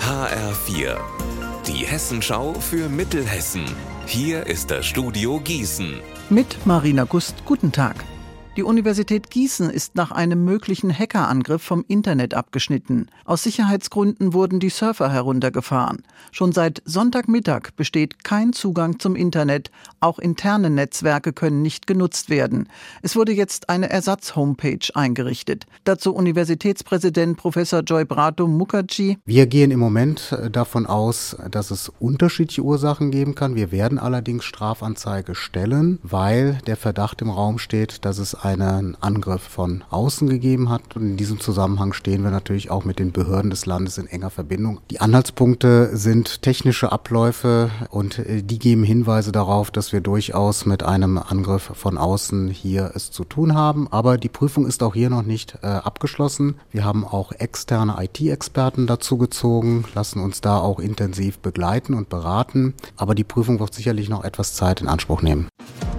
HR4, die Hessenschau für Mittelhessen. Hier ist das Studio Gießen. Mit Marina Gust, guten Tag. Die Universität Gießen ist nach einem möglichen Hackerangriff vom Internet abgeschnitten. Aus Sicherheitsgründen wurden die Server heruntergefahren. Schon seit Sonntagmittag besteht kein Zugang zum Internet. Auch interne Netzwerke können nicht genutzt werden. Es wurde jetzt eine Ersatz-Homepage eingerichtet. Dazu Universitätspräsident Professor Joybrato Mukherjee. Wir gehen im Moment davon aus, dass es unterschiedliche Ursachen geben kann. Wir werden allerdings Strafanzeige stellen, weil der Verdacht im Raum steht, dass es einen Angriff von außen gegeben hat. Und in diesem Zusammenhang stehen wir natürlich auch mit den Behörden des Landes in enger Verbindung. Die Anhaltspunkte sind technische Abläufe und die geben Hinweise darauf, dass wir durchaus mit einem Angriff von außen hier es zu tun haben. Aber die Prüfung ist auch hier noch nicht abgeschlossen. Wir haben auch externe IT-Experten dazu gezogen, lassen uns da auch intensiv begleiten und beraten. Aber die Prüfung wird sicherlich noch etwas Zeit in Anspruch nehmen.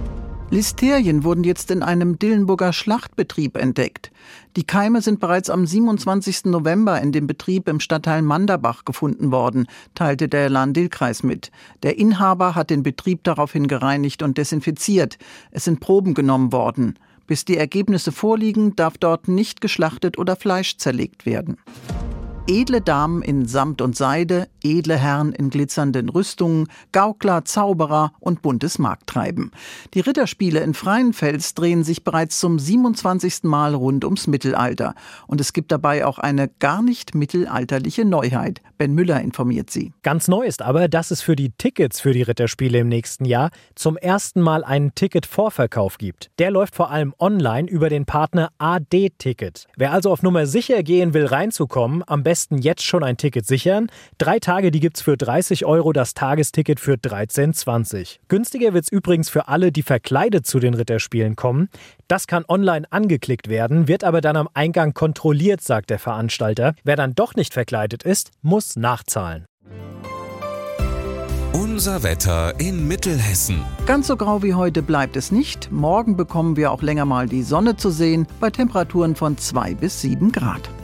Listerien wurden jetzt in einem Dillenburger Schlachtbetrieb entdeckt. Die Keime sind bereits am 27. November in dem Betrieb im Stadtteil Manderbach gefunden worden, teilte der Lahn-Dill-Kreis mit. Der Inhaber hat den Betrieb daraufhin gereinigt und desinfiziert. Es sind Proben genommen worden. Bis die Ergebnisse vorliegen, darf dort nicht geschlachtet oder Fleisch zerlegt werden. Edle Damen in Samt und Seide, edle Herren in glitzernden Rüstungen, Gaukler, Zauberer und buntes Markttreiben. Die Ritterspiele in Freienfels drehen sich bereits zum 27. Mal rund ums Mittelalter. Und es gibt dabei auch eine gar nicht mittelalterliche Neuheit. Ben Müller informiert Sie. Ganz neu ist aber, dass es für die Tickets für die Ritterspiele im nächsten Jahr zum ersten Mal einen Ticketvorverkauf gibt. Der läuft vor allem online über den Partner AD-Ticket. Wer also auf Nummer sicher gehen will, reinzukommen, am besten jetzt schon ein Ticket sichern. 3 Tage, die gibt's für 30 €, das Tagesticket für 13,20. Günstiger wird's übrigens für alle, die verkleidet zu den Ritterspielen kommen. Das kann online angeklickt werden, wird aber dann am Eingang kontrolliert, sagt der Veranstalter. Wer dann doch nicht verkleidet ist, muss nachzahlen. Unser Wetter in Mittelhessen. Ganz so grau wie heute bleibt es nicht. Morgen bekommen wir auch länger mal die Sonne zu sehen, bei Temperaturen von 2 bis 7 Grad.